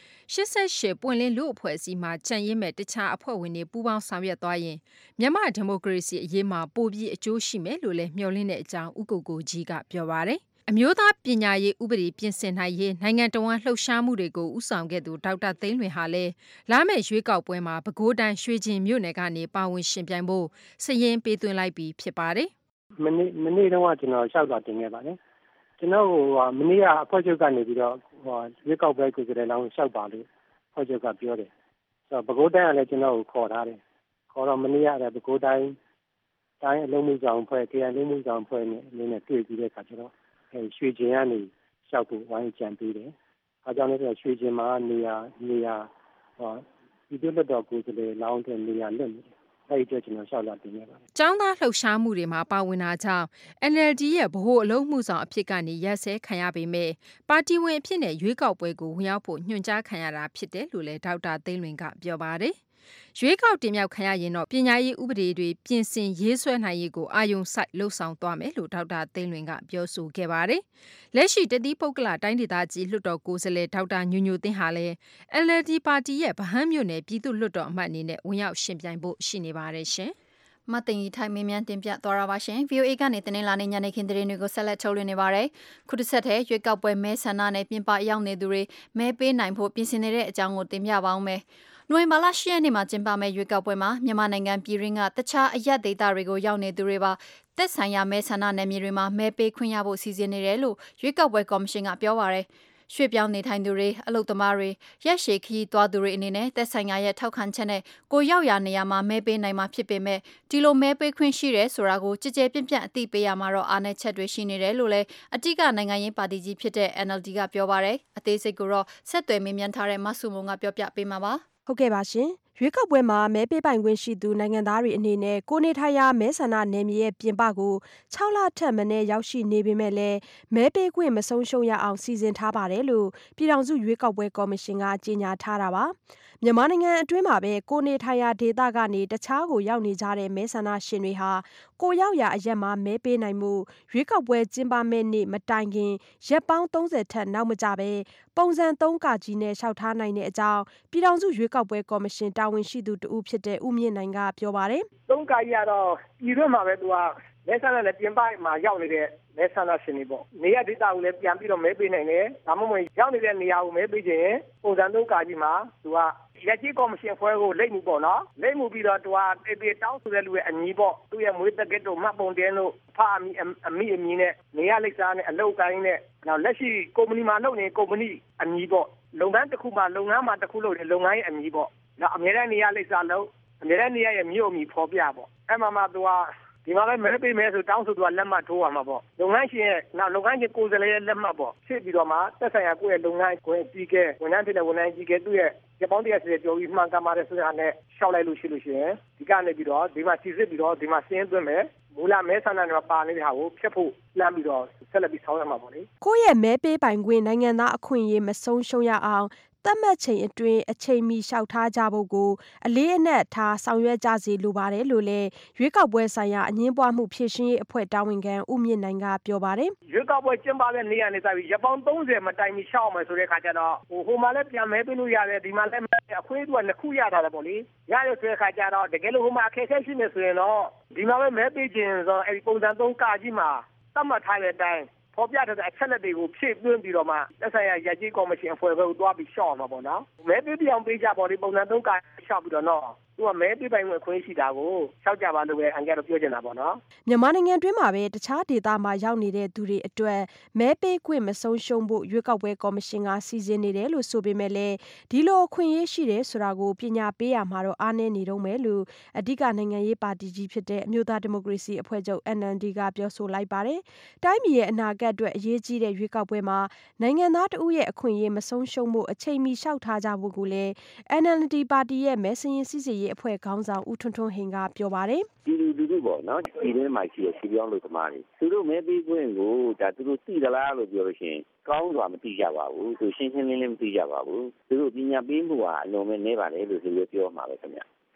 88ပွင့်လင်းလူအဖွဲ့အစည်းမှာကြံ့ရင်းမဲ့တခြားအဖွဲ့ဝင်တွေပူးပေါင်းဆောင်ရွက်သွားရင်မြန်မာဒီမိုကရေစီအရေးမှာပိုပြီးအကျိုးရှိမယ်လို့လည်းမျှော်လင့်တဲ့အကြောင်းဦးကိုကိုကြီးကပြောပါတယ်။အမျိုးသားပညာရေးဥပဒေပြင်ဆင်နိုင်ရေးနိုင်ငံတော်ဝန်လှုပ်ရှားမှုတွေကိုဦးဆောင်ခဲ့သူဒေါက်တာသိန်းလွင်ဟာလည်းလာမယ့်ရွေးကောက်ပွဲမှာပဲခူးတိုင်းရွှေကျင်မြို့နယ်ကနေပါဝင်ရှင်ပြိုင်ဖို့စည်ရင်းပေးသွင်းလိုက်ပြီးဖြစ်ပါတယ်။မနေ့တုန်းကကျွန်တော်လျှောက်တာတင်ခဲ့ပါတယ်။ကျွန်တော်မနေ့ကအဖွဲ့ချုပ်ကနေပြီးတော့ရွေးကောက်ပွဲကိုယ်စားလှယ်လောင်းလျှောက်ပါလို့အဖွဲ့ချုပ်ကပြောတယ်။ဆိုတော့ပဲခူးတိုင်းကလည်းကျွန်တော်ကိုခေါ်ထားတယ်။ခေါ်တော့မနေ့ကလည်းပဲခူးတိုင်းအလုံးမှုဆောင်ဖွဲ့တရားလုံးမှုဆောင်ဖွဲ့နဲ့တွေ့ပြီးတဲ့အခါကျတော့ရွှေကျင်ကနေလျှောက်ဖို့ဝိုင်းကြံပေးတယ်။အဲကြောင့်လည်းရွှေကျင်မှာနေရာဒီလိုလွတ်တော်ကိုယ်စားလှယ်လောင်းတဲ့နေရာလွတ်နေတယ်။အဲဒီအတွက်ကျွန်တော်လျှောက်လာတင်ခဲ့ပါတယ်။ကျောင်းသားလှုပ်ရှားမှုတွေမှာပါဝင်တာကြောင့် NLD ရဲ့ဗဟိုအလုံးမှုဆောင်အဖြစ်ကနေရက်စဲခံရပေမဲ့ပါတီဝင်အဖြစ်နဲ့ရွေးကောက်ပွဲကိုဝင်ရောက်ဖို့ညွှန်ကြားခံရတာဖြစ်တယ်လို့လည်းဒေါက်တာသိန်းလွင်ကပြောပါတယ်။ရွေးကောက်တင်မြှောက်ခံရရင်တော့ပညာရေးဥပဒေတွေပြင်ဆင်ရေးဆွဲနိုင်ရေးကိုအာရုံစိုက်လှုပ်ဆောင်သွားမယ်လို့ဒေါက်တာသိန်းလွင်ကပြောဆိုခဲ့ပါတယ်။လက်ရှိတတိပုဂ္ဂလတိုင်းဒေသကြီးလွှတ်တော်ကိုယ်စားလှယ်ဒေါက်တာညိုညိုသိန်းဟာလည်း NLD ပါတီရဲ့ဗဟန်းမြို့နယ်ပြည်သူ့လွှတ်တော်အမတ်အနေနဲ့ဝင်ရောက်ရှင်ပြိုင်ဖို့ရှိနေပါတယ်ရှင်။မသိင်ကြီးထိုင်မင်းမြန်တင်ပြသွားတာပါရှင်။ VOA ကနေတင်လာနေညနေခင်းသတင်းတွေကိုဆက်လက်ထုတ်လွှင့်နေပါတယ်။ခုတစ်ဆက်တည်းရွေးကောက်ပွဲမဲဆန္ဒနဲ့ပြင်ပရောက်နေသူတွေမဲပေးနိုင်ဖို့ပြင်ဆင်နေတဲ့အကြောင်းကိုတင်ပြပါအောင်မယ်။နိုဝင်ဘာလ10ရက်နေ့မှာကျင်းပမယ့်ရွေးကောက်ပွဲမှာမြန်မာနိုင်ငံပြည်တွင်းကတခြားအရပ်ဒေသတွေကိုရောက်နေသူတွေပါသက်ဆိုင်ရာမဲဆန္ဒနယ်မြေတွေမှာမဲပေးခွင့်ရဖို့စီစဉ်နေတယ်လို့ရွေးကောက်ပွဲကော်မရှင်ကပြောပါရယ်။ရွှေ့ပြောင်းနေထိုင်သူတွေအလုပ်သမားတွေရက်ရှည်ခရီးသွားသူတွေအနေနဲ့သက်ဆိုင်ရာရဲ့ထောက်ခံချက်နဲ့ကိုရောက်ရာနေရာမှာမဲပေးနိုင်မှာဖြစ်ပေမဲ့ဒီလိုမဲပေးခွင့်ရှိတယ်ဆိုတာကိုကြည်ကြဲပြန့်ပြန့်အသိပေးရမှာတော့အားနည်းချက်တွေရှိနေတယ်လို့လည်းအတိကနိုင်ငံရေးပါတီကြီးဖြစ်တဲ့ NLD ကပြောပါရယ်။အသေးစိတ်ကိုတော့ဆက်သွယ်မေးမြန်းထားတဲ့မဆုမုံကပြောပြပေးမှာပါ။ဟုတ်ကဲ့ပါရှင်။ရွေးကောက်ပွဲမှာမဲပေးပိုင်ခွင့်ရှိသူနိုင်ငံသားတွေအနေနဲ့ကိုနေထိုင်ရာမဲဆန္ဒနယ်မြေရဲ့ပြင်ပကို6လထက်မနည်းရောက်ရှိနေပေမဲ့လည်းမဲပေးခွင့်မဆုံးရှုံးရအောင်စီစဉ်ထားပါတယ်လို့ပြည်ထောင်စုရွေးကောက်ပွဲကော်မရှင်ကကြေညာထားတာပါ။မြန်မာနိုင်ငံအတွင်းမှာပဲကိုနေထိုင်ရာဒေသကနေတခြားကိုရောက်နေကြတဲ့မဲဆန္ဒရှင်တွေဟာကိုရောက်ရာအရက်မှာမဲပေးနိုင်မှုရွေးကောက်ပွဲကျင်းပမဲ့နေ့မတိုင်ခင်ရက်ပေါင်း30ထက်နောက်မကျပဲပုံစံ3ကကြီးနဲ့လျှောက်ထားနိုင်တဲ့အကြောင်းပြည်ထောင်စုရွေးကောက်ပွဲကော်မရှင်တာဝန်ရှိသူတဦးဖြစ်တဲ့ဦးမြင့်နိုင်ကပြောပါတယ်။3ကကြီးကတော့ပြည်တွင်းမှာပဲသူကမဲဆန္ဒနဲ့ပြင်ပမှာရောက်နေတဲ့မဲဆန္ဒရှင်တွေပေါ့။နေရာဒေသကိုလည်းပြန်ပြီးတော့မဲပေးနိုင်တယ်။ဒါမှမဟုတ်ရောက်နေတဲ့နေရာကိုမဲပေးခြင်းပုံစံ3ကကြီးမှာသူကရက်ကြီးကော်မရှင်ဖွဲ့ကိုလိမ့်မှုပေါ့နော်။လိမ့်မှုပြီးတော့သူကတေတောင်းဆိုတဲ့လူရဲ့အမည်ပေါ့။သူ့ရဲ့မွေးတက်ကစ်တို့မှတ်ပုံတင်တို့ဖအမည်နဲ့နေရာလိပ်စာနဲ့အလုပ်ကိုင်းနဲ့နောက်လက်ရှိကုမ္ပဏီမှာလုပ်နေကုမ္ပဏီအမည်ပေါ့။လုပ်ငန်းတစ်ခုမှာလုပ်ငန်းမှာတစ်ခုလုပ်နေလုပ်ငန်းရဲ့အမည်ပေါ့။နောက်အမြဲတမ်းနေရာလိပ်စာလုပ်အမြဲတမ်းနေရာရဲ့မြို့အမည်ဖော်ပြပေါ့။အဲ့မှာသူကဒီမှာလည်းမဲပေးမယ်ဆိုတောင်းဆိုသူကလက်မှတ်ထိုးရမှာပေါ့လုပ်ငန်းရှင်ရဲ့နောက်လုပ်ငန်းရှင်ကိုယ်စားလှယ်ရဲ့လက်မှတ်ပေါ့ဖြစ်ပြီးတော့မှသက်ဆိုင်ရာကိုယ့်ရဲ့လုပ်ငန်းကိုကြီးကဲဝန်ထမ်းဖြစ်တဲ့ဝန်ထမ်းကြီးကဲသူ့ရဲ့ရပောင်းတရစီကြော်ပြီးမှန်ကန်ပါတယ်ဆိုတာနဲ့ရှောက်လိုက်လို့ရှိရင်ဒီကနေပြီးတော့ဒီမှာစီစစ်ပြီးတော့ဒီမှာစင်းသွင်းမယ်မူလမဲဆန္ဒနဲ့ပါနေတဲ့ဟာကိုဖျက်ဖို့လမ်းပြီးတော့ဆက်လက်ပြီးဆောင်ရမှာပေါ့လေကိုယ့်ရဲ့မဲပေးပိုင်ခွင့်နိုင်ငံသားအခွင့်အရေးမဆုံးရှုံးရအောင်သတ်မှတ်ချိန်အတွင်းအချိန်မီလျှောက်ထားကြဖို့ကိုအလေးအနက်ထားဆောင်ရွက်ကြစီလိုပါတယ်လို့လည်းရွေးကောက်ပွဲဆိုင်ရာအငင်းပွားမှုဖြေရှင်းရေးအဖွဲ့တာဝန်ခံဦးမြင့်နိုင်ကပြောပါတယ်ရွေးကောက်ပွဲကျင်းပတဲ့နေ့ကနေစပြီးရပောင်း30မတိုင်မီရှောက်အောင်မယ်ဆိုတဲ့ခါကျတော့ဟိုမှာလည်းပြန်မဲပေးလို့ရတယ်ဒီမှာလည်းအခွင့်အရေးကနှစ်ခုရတာလေပေါ့လေရရဆိုတဲ့ခါကျတော့တကယ်လို့ဟိုမှာအခက်အခဲရှိနေဆိုရင်တော့ဒီမှာပဲမဲပေးခြင်းဆိုအဲဒီပုံစံ3ကကြီးမှာသတ်မှတ်ထားတဲ့အတိုင်းပေါ်ပြတဲ့အချက်လက်တွေကိုဖြည့်သွင်းပြီးတော့မှသက်ဆိုင်ရာရကြီးကော်မရှင်အဖွဲ့ကိုတွားပြီးရှော့အောင်ပါပေါ့နော်မဲပေးပြောင်းပေးကြပေါ့ဒီပုံစံ3ကရှော့ပြီးတော့နော်သူကမဲပေးပိုင်ခွင့်ခွင့်ရှိတာကိုရှောက်ကြပါလို့ပဲအန်ကယ်တော့ပြောချင်တာပေါ့နော်မြန်မာနိုင်ငံတွင်းမှာပဲတခြားဒေသမှာရောက်နေတဲ့သူတွေအတွက်မဲပေးခွင့်မဆုံးရှုံးဖို့ရွေးကောက်ပွဲကော်မရှင်ကစီစဉ်နေတယ်လို့ဆိုပေမဲ့လည်းဒီလိုအခွင့်အရေးရှိတယ်ဆိုတာကိုပညာပေးရမှာတော့အားနည်းနေတော့မယ်လို့အဓိကနိုင်ငံရေးပါတီကြီးဖြစ်တဲ့အမျိုးသားဒီမိုကရေစီအဖွဲ့ချုပ် NLD ကပြောဆိုလိုက်ပါတယ်။တိုင်းပြည်ရဲ့အနာဂတ်အတွက်အရေးကြီးတဲ့ရွေးကောက်ပွဲမှာနိုင်ငံသားတဦးရဲ့အခွင့်အရေးမဆုံးရှုံးဖို့အချိန်မီလျှောက်ထားကြဖို့ကိုလည်း NLD ပါတီရဲ့မဲစရင်းစစ်စစ်ရေးအဖွဲ့ခေါင်းဆောင်ဦးထွန်းထွန်းဟိန်ကပြောပါတယ်။ဒီလူပေါ့နော်ဒီထဲမှာရှိတဲ့စီပြောင်းလို့သမားတွေသူတို့မဲပေးခွင့်ကိုဒါသူတို့သိသလားလို့ပြောလို့ရှိရင်ကောင်းစွာမသိကြပါဘူးသူရှင်းရှင်းလင်းလင်းမသိကြပါဘူးသူတို့ပညာပေးမှုဟာအလုံးမဲ့နေပါလေလို့သူတို့ပြောမှာပဲခင်ဗျ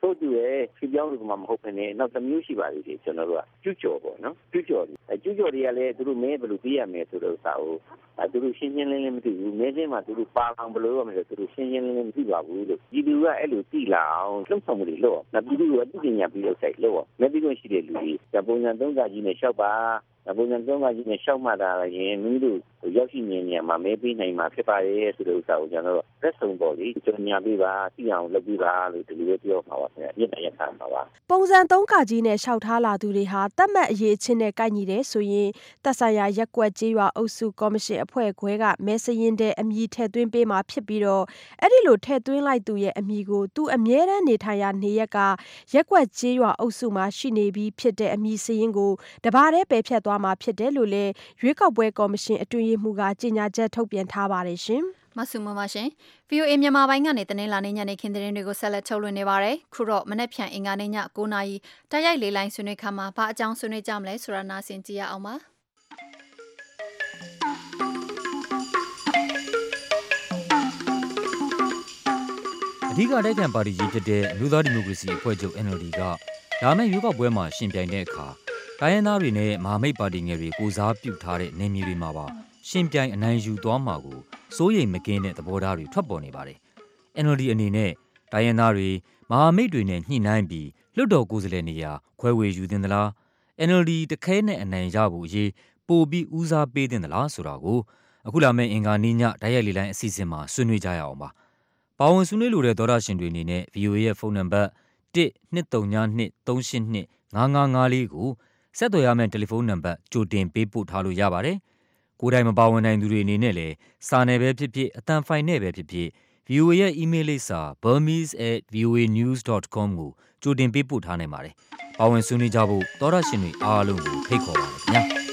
ထို့တူရဲ့ဖြေပြောင်းလို့မှမဟုတ်ဘဲနဲ့နောက်တစ်မျိုးရှိပါသေးတယ်ကျွန်တော်တို့ကကျူးကျော်ပေါ့နော်ကျူးကျော်တွေကလည်းသူတို့မဲဘယ်လိုပြရမယ်ဆိုတော့စာကိုသူတို့ရှင်းရှင်းလင်းလင်းမသိဘူးမဲစင်းမှာသူတို့ပါအောင်ဘယ်လိုရမလဲသူတို့ရှင်းရှင်းလင်းလင်းမသိပါဘူးလို့ဒီလူကအဲ့လိုသိလာအောင်လှုပ်ဆောင်မှုတွေလုပ်နောက်ပြည်သူကသိပညာပြီးတော့ဆိုင်လို့မဲပြီးလို့ရှိတဲ့လူတွေပုံစံ3ကကြီးနဲ့ရှောက်ပါပုံစံ3ကကြီးနဲ့ရှောက်မှတာရင်မိတို့ရောက်ရှိနေနေမှာမဲပြီးနိုင်မှာဖြစ်ပါရဲ့ဆိုတဲ့ဥစ္စာကိုကျွန်တော်တို့လက်ဆောင်ပေါ်လေကျွန်တော်ညာပေးပါသိအောင်လုပ်ပေးပါလို့ဒီလိုပဲပြောမှာပါခင်ဗျအမြင့်တရခံပါပါပုံစံ3ကကြီးနဲ့ရှောက်ထားလာသူတွေဟာတတ်မှတ်အရေးချင်းနဲ့ကိုက်ညီတယ်ဆိုရင်သက်ဆိုင်ရာရက်ကွက်ကြေးရွာအုပ်စုကော်မရှင်အဖွဲ့ခွဲကမဲစရင်တဲ့အမည်ထည့်သွင်းပေးမှာဖြစ်ပြီးတော့အဲ့ဒီလိုထည့်သွင်းလိုက်သူရဲ့အမည်ကိုသူအမြဲတမ်းနေထိုင်ရာနေရက်ကရက်ကွက်ကြေးရွာအုပ်စုမှာရှိနေပြီးဖြစ်တဲ့အမည်စရင်ကိုတပါးတည်းပယ်ဖြတ်သွားမှာဖြစ်တယ်လို့လည်းရွေးကောက်ပွဲကော်မရှင်အတွင်းရေးမှူးကကြေညာချက်ထုတ်ပြန်ထားပါတယ်ရှင်မဆုမပါရှင် VOA မြန်မာပိုင်းကနေတနင်္လာနေ့ညနေခင်းသတင်းတွေကိုဆက်လက်ထုတ်လွှင့်နေပါတယ်ခုတော့မနေ့ဖြန်အင်္ဂါနေ့ည9:00နာရီတိုက်ရိုက်လေးလိုင်းဆွေးနွေးခါမှာဘာအကြောင်းဆွေးနွေးကြမလဲဆိုတာနားဆင်ကြည့်ရအောင်ပါအဓိကတိုက်ခံပါတီကြီးဖြစ်တဲ့အမျိုးသားဒီမိုကရေစီအဖွဲ့ချုပ် NLD ကဒါမဲ့ရွေးကောက်ပွဲမှာရှင်ပြိုင်တဲ့အခါတိုင်းရင်းသားတွေနဲ့မဟာမိတ်ပါတီငယ်တွေကိုစားပြုထားတဲ့နေမျိုးတွေမှာပါရှင်ပြိုင်အနိုင်ယူသွားမှာကိုစိုးရိမ်မကင်းတဲ့သဘောထားတွေထွက်ပေါ်နေပါတယ်။ NLD အနေနဲ့တိုင်းရင်းသားတွေမဟာမိတ်တွေနဲ့ညှိနှိုင်းပြီးလွှတ်တော်ကိုယ်စားလှယ်နေရာခွဲဝေယူသင့်သလား NLD တခဲနဲ့အနိုင်ရဖို့အရေးပိုပြီးဦးစားပေးသင့်သလားဆိုတာကိုအခုလာမယ့်အင်္ဂါနေ့ညတိုက်ရိုက်လေးလိုင်းအစီအစဉ်မှာဆွေးနွေးကြရအောင်ပါ။ပါဝင်ဆွေးနွေးလိုတဲ့သောတာရှင်တွေအနေနဲ့ VOA ရဲ့ဖုန်းနံပါတ်123235554ကိုဆက်သွယ်ရမယ့်တယ်လီဖုန်းနံပါတ်ကြိုတင်ပေးပို့ထားလို့ရပါတယ်။ကိုယ်တိုင်မပါဝင်နိုင်သူတွေအနေနဲ့လည်းစာနယ်ပဲဖြစ်ဖြစ်အသံဖိုင်နဲ့ပဲဖြစ်ဖြစ် VOA ရဲ့ email လိပ်စာ burmese@voanews.com ကိုကြိုတင်ပေးပို့ထားနိုင်ပါတယ်။ပါဝင်ဆွေးနွေးကြဖို့သောတာရှင်တွေအားလုံးကိုဖိတ်ခေါ်ပါတယ်ခင်ဗျာ။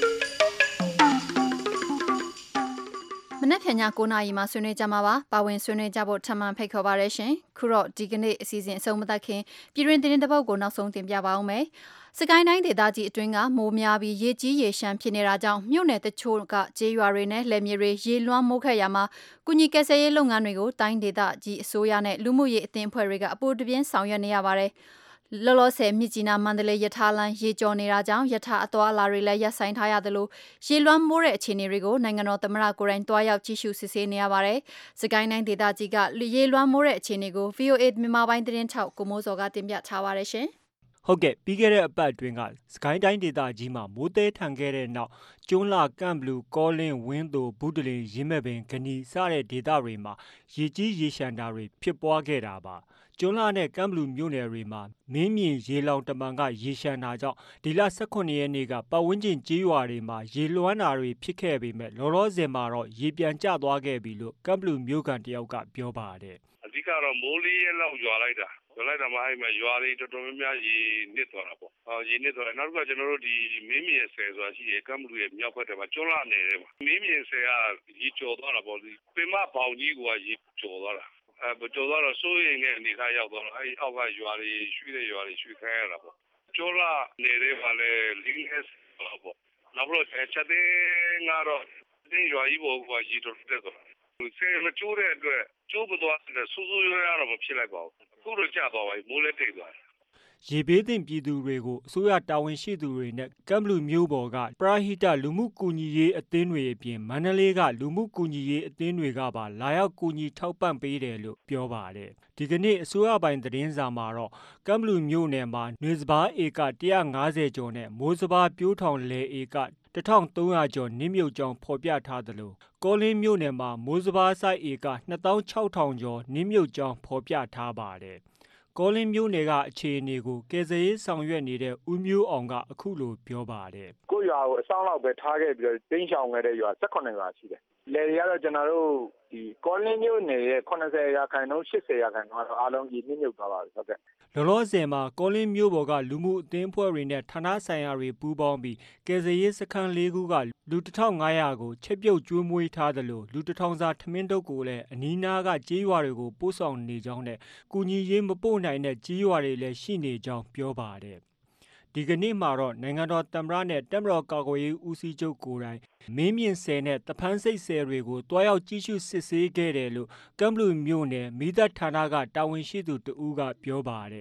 မနေ့ဖြန်ည9:00နာရီမှာဆွေးနွေးကြမှာပါဝင်ဆွေးနွေးကြဖို့ထပ်မံဖိတ်ခေါ်ပါရရှင်ခုတော့ဒီကနေ့အစီအစဉ်အဆုံးမသတ်ခင်ပြည်တွင်သတင်းတစ်ပုဒ်ကိုနောက်ဆုံးတင်ပြပါအောင်မယ်စကိုင်းတိုင်းဒေသကြီးအတွင်းကမိုးများပြီးရေကြီးရေရှမ်းဖြစ်နေတာကြောင့်မြို့နယ်တချို့ကကျေးရွာတွေနဲ့လယ်မြေတွေရေလွှမ်းမိုးခဲ့ရမှာကုညီကယ်ဆယ်ရေးလုပ်ငန်းတွေကိုတိုင်းဒေသကြီးအစိုးရနဲ့လူမှုရေးအသင်းအဖွဲ့တွေကအပိုတပြင်းဆောင်ရွက်နေရပါတယ်လောလောဆယ်မြစ်ကြီးနားမန္တလေးရထားလမ်းရေကျော်နေတာကြောင့်ရထားအသွားအလာတွေလည်းရပ်ဆိုင်းထားရသလိုရေလွှမ်းမိုးတဲ့အခြေအနေတွေကိုနိုင်ငံတော်သမ္မတကိုယ်တိုင်တွားရောက်ကြည့်ရှုစစ်ဆေးနေရပါတယ်။စကိုင်းတိုင်းဒေသကြီးကရေလွှမ်းမိုးတဲ့အခြေအနေကို VOA မြန်မာပိုင်းသတင်းထောက်ကိုမိုးစောကတင်ပြထားပါတယ်ရှင်။ဟုတ်ကဲ့ပြီးခဲ့တဲ့အပတ်အတွင်းကစကိုင်းတိုင်းဒေသကြီးမှာမိုးတဲထန်ခဲ့တဲ့နောက်ကျွန်းလာကန့်ဘလူကောလင်းဝင်းသိုဘူးတလင်ရင်းမဲ့ပင်ဂနီစတဲ့ဒေသတွေမှာရေကြီးရေရှမ်းတာတွေဖြစ်ပွားခဲ့တာပါကျွန်းလာနဲ့ကမ်ဘလူမြို့နယ်တွေမှာမင်းမြင်ရေလောင်တမန်ကရေရှမ်းတာကြောင့်ဒီလ18ရက်နေ့ကပတ်ဝန်းကျင်ကြေးရွာတွေမှာရေလွှမ်းတာတွေဖြစ်ခဲ့ပေမဲ့လောလောဆယ်မှာတော့ရေပြန်ကျသွားခဲ့ပြီလို့ကမ်ဘလူမြို့ကန်တယောက်ကပြောပါတယ်အဓိကတော့မိုးလေးရက်လောက်ရွာလိုက်တာမှအဲ့မှာရွာတွေတော်တော်များများရေနစ်သွားတာပေါ့ရေနစ်သွားတယ်နောက်တစ်ခါကျွန်တော်တို့ဒီမင်းမြင်ဆယ်ဆိုတာရှိတယ်ကမ်ဘလူရဲ့မြောက်ဘက်ထဲမှာကျွန်းလာနယ်ထဲမှာမင်းမြင်ဆယ်ကရေကျော်သွားတာပေါ့ဒီပင်မဘောင်ကြီးကရေကျော်သွားတာကျော်သွားတော့စိုးရိမ်တဲ့အနေထားရောက်သွားတော့အဲ့အောက်ကရွာတွေရွှေ့တဲ့ရွာတွေရွှေ့ခိုင်းရတာပေါ့ကျွန်းလာနယ်ထဲမှာလည်းလင်းနေပေါ့နောက်ပြီးတော့ချက်သေးကတော့ဒီရွာကြီးပေါ်ကရေတော်တက်သွားဆယ်မကျိုးတဲ့အတွက်ကျိုးမသွားတဲ့ဆူဆူရွာတော့မဖြစ်လိုက်ပါဘူးအခုတော့ကျသွားပါပြီမိုးလည်းတိတ်သွားတယ်ရေဘေးသင့်ပြည်သူတွေကိုအစိုးရတာဝန်ရှိသူတွေနဲ့ကမ်ဘလူမျိုးပေါ်ကပရဟိတလူမှုကူညီရေးအသင်းတွေအပြင်မန္တလေးကလူမှုကူညီရေးအသင်းတွေကပါလာရောက်ကူညီထောက်ပံ့ပေးတယ်လို့ပြောပါတယ်ဒီကနေ့အစိုးရပိုင်းသတင်းစာမှာတော့ကမ်ဘလူမျိုးနယ်မှာနွေစပါးဧက150ကျော်နဲ့မိုးစပါးပြိုးထောင်လယ်ဧက1300ကျော်နစ်မြုပ်ကြောင်းဖော်ပြထားသလိုကောလင်းမြို့နယ်မှာမိုးစပါးစိုက်ဧက26000ကျော်နစ်မြုပ်ကြောင်းဖော်ပြထားပါတယ်ကောလင်းမြို့နယ်ကအခြေအနေကိုကယ်ဆယ်ရေးဆောင်ရွက်နေတဲ့ဦးမျိုးအောင်ကအခုလိုပြောပါတယ်ကိုရွာကိုအဆောင်လောက်ပဲထားခဲ့ပြီးတော့တင်းချောင်ခဲ့တဲ့ရွာ18ရွာရှိတယ်လယ်တွေကတော့ကျွန်တော်တို့ဒီကောလင်းမြို့နယ်ရဲ့80ရာခိုင်နှုန်း80ရာခိုင်နှုန်းတော့အားလုံးရည်နှိမ့်မြုပ်သွားပါပြီဟုတ်ကဲ့လောလောဆယ်မှာကောလင်းမြို့ပေါ်ကလူမှုအသင်းအဖွဲ့တွေနဲ့ဌာနဆိုင်ရာတွေပူးပေါင်းပြီးကယ်ဆယ်ရေးစခန်း၄ခုကလူ1500ကိုချက်ပြုတ်ကျွေးမွေးထားသလိုလူ1000စာထမင်းတုပ်ကိုလည်းအနီးနားကကြေးရွာတွေကိုပို့ဆောင်နေကြောင်းနဲ့ကူညီရေးမပို့နိုင်တဲ့ကြေးရွာတွေလည်းရှိနေကြောင်းပြောပါတယ်ဒီကနေ့မှာတော့နိုင်ငံတော်သမ္မတနဲ့တပ်မတော်ကာကွယ်ရေးဦးစီးချုပ်ကိုယ်တိုင်မင်းမြင့်ဆယ်နဲ့တဖန်းစိတ်ဆယ်တွေကိုတွားရောက်ကြည့်ရှုစစ်ဆေးခဲ့တယ်လို့ကမ်ဘလူမြို့နယ်မိသက်ဌာနကတာဝန်ရှိသူတဦးကပြောပါတယ်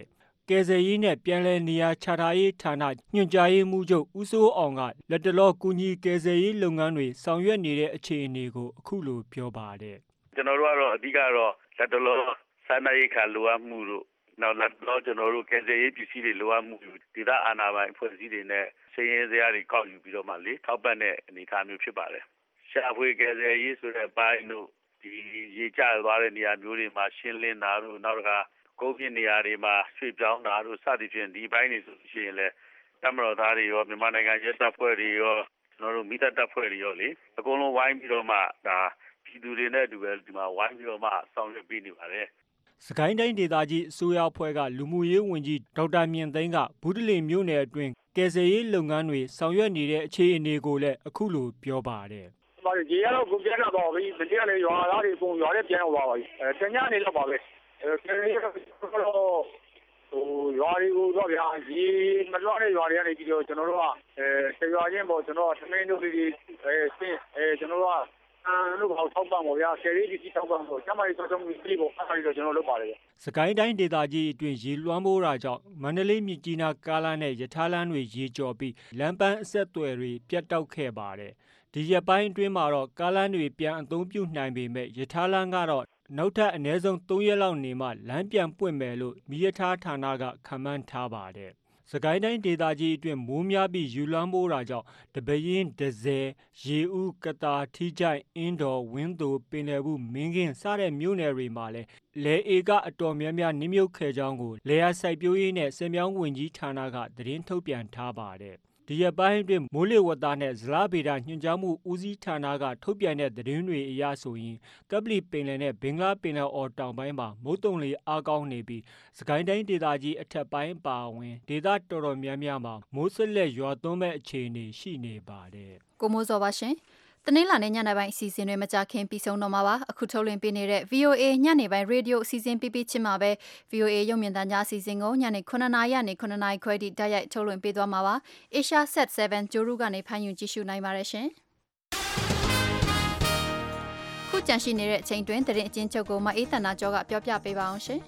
ကယ်ဆယ်ရေးနဲ့ပြန်လည်နေရာချထားရေးဌာနညွှန်ကြားရေးမှူးချုပ်ဦးစိုးအောင်ကလက်တလောကူညီကယ်ဆယ်ရေးလုပ်ငန်းတွေဆောင်ရွက်နေတဲ့အခြေအနေကိုအခုလိုပြောပါတယ်။ကျွန်တော်တို့ကတော့အဓိကတော့လက်တလောစားနပ်ရိက္ခာလိုအပ်မှုတို့နောက်လက်တော့ကျွန်တော်တို့ကယ်ဆယ်ရေးပစ္စည်းတွေလိုအပ်မှုဒေသအာဏာပိုင်အဖွဲ့အစည်းတွေနဲ့စည်ရင်းစရာတွေကောက်ယူပြီးတော့မှလေထောက်ပံ့တဲ့အနေအထားမျိုးဖြစ်ပါတယ်။ရှာဖွေကယ်ဆယ်ရေးဆိုတဲ့ဘိုင်းတို့ဒီရေကျသွားတဲ့နေရာမျိုးတွေမှာရှင်းလင်းတာတို့နောက်တစ်ခါကုန်ပြနေရာတွေမှာရွှေ့ပြောင်းတာတို့စသည်ဖြင့်ဒီဘိုင်းတွေဆိုရင်လည်းတမတော်သားတွေရောမြန်မာနိုင်ငံရဲတပ်ဖွဲ့တွေရောကျွန်တော်တို့မိသက်တပ်ဖွဲ့တွေရောလေအကုန်လုံးဝိုင်းပြီးတော့မှဒါပြည်သူတွေနဲ့အတူပဲဒီမှာဝိုင်းပြီးတော့မှဆောင်ရွက်ပေးနေပါတယ်။စကိုင်းတိုင်းဒေသကြီးအစိုးရအဖွဲ့ကလူမှုရေးဝန်ကြီးဒေါက်တာမြင့်သိန်းကဘူးတလင်မြို့နယ်အတွင်းကယ်ဆယ်ရေးလုပ်ငန်းတွေဆောင်ရွက်နေတဲ့အခြေအနေကိုလည်းအခုလိုပြောပါတယ်။ရေကတော့ကိုပြန်လာတော့ပြီမနေ့ကလည်းရွာသားတွေပုံရွာနဲ့ပြန်ရောက်သွားပါပြီ။တညနေတော့ပါပဲ။ကယ်ဆယ်ရေးကတော့ရွာတွေကိုတော့ဗျာရေမလွှတဲ့ရွာတွေကနေပြီးတော့ကျွန်တော်တို့ကတရွာချင်းပေါ့ကျွန်တော်သမင်းတို့တွေဆင်းကျွန်တော်တို့ကလို့ပေါ့ထောက်ပံ့ပေါ့ဗျာဆယ်ရီကြီးထောက်ပံ့ပေါ့ကျမကြီးစောစောကြီးပေါ့အဲ့ဒါတော့ကျွန်တော်လုပ်ပါတယ်စကိုင်းတိုင်းဒေသကြီးအတွင်းရေလွှမ်းမိုးတာကြောင့်မန္တလေးမြစ်ကြီးနားကားလမ်းနဲ့ရထားလမ်းတွေရေကျော်ပြီးလမ်းပန်းအဆက်အသွယ်တွေပြတ်တောက်ခဲ့ပါတယ်ဒီရက်ပိုင်းအတွင်းမှာတော့ကားလမ်းတွေပြန်အသုံးပြုနိုင်ပေမဲ့ရထားလမ်းကတော့နောက်ထပ်အနည်းဆုံး3ရက်လောက်နေမှလမ်းပြန်ပွင့်မယ်လို့မီးရထားဌာနကခန့်မှန်းထားပါတယ်စကိုင်းတိုင်းဒေသကြီးအတွင်းမိုးများပြီးယူလွှမ်းမိုးတာကြောင့်တပင်းဒဇယ်ရေဦးကတာထီးချိုင်အင်းတော်ဝင်းသိုပင်လယ်ဘူးမင်းကင်းစတဲ့မြို့နယ်တွေမှာလည်းလေအေကအတော်များများနှိမ့်မြုပ်ခဲ့ကြောင်းကိုလေယာစိုက်ပျိုးရေးနဲ့ဆယ်မြောင်းဝင်ကြီးဌာနကသတင်းထုတ်ပြန်ထားပါတယ်ဒီရက်ပိုင်းအတွင်းမိုးလေဝသနဲ့ဇလဗေဒညွှန်ကြားမှုဦးစီးဌာနကထုတ်ပြန်တဲ့သတင်းတွေအရဆိုရင်ကပလီပင်လယ်နဲ့ဘင်္ဂလားပင်လယ်အော်တောင်ပိုင်းမှာမုတ်တုံလေအားကောင်းနေပြီးစကိုင်းတိုင်းဒေသကြီးအထက်ပိုင်းပါဝင်ဒေသတော်တော်များများမှာမိုးဆက်လက်ရွာသွန်းမဲ့အခြေအနေရှိနေပါတယ်။ကိုမိုးစောပါရှင်။တနင်္လာနေ့ညနေပိုင်းအစီအစဉ်တွေမကြခင်ပြီးဆုံးတော့မှာပါအခုထုတ်လွှင့်ပေးနေတဲ့ VOA ညနေပိုင်းရေဒီယိုအစီအစဉ်ပြချင်းမှာပဲ VOA ရုပ်မြင်သံကြားအစီအစဉ်ကိုညနေ9:00နာရီကနေ9:00နာရီခွဲထိတိုက်ရိုက်ထုတ်လွှင့်ပေးသွားမှာပါ Asia Set 7ဂျိုရူကနေဖမ်းယူကြည့်ရှုနိုင်ပါတယ်ရှင်ခုကြန့်ရှိနေတဲ့အချိန်တွင်သတင်းအကျဉ်းချုပ်ကိုမအေးတန်နာကျော်ကပြောပြပေးပါအောင်ရှင်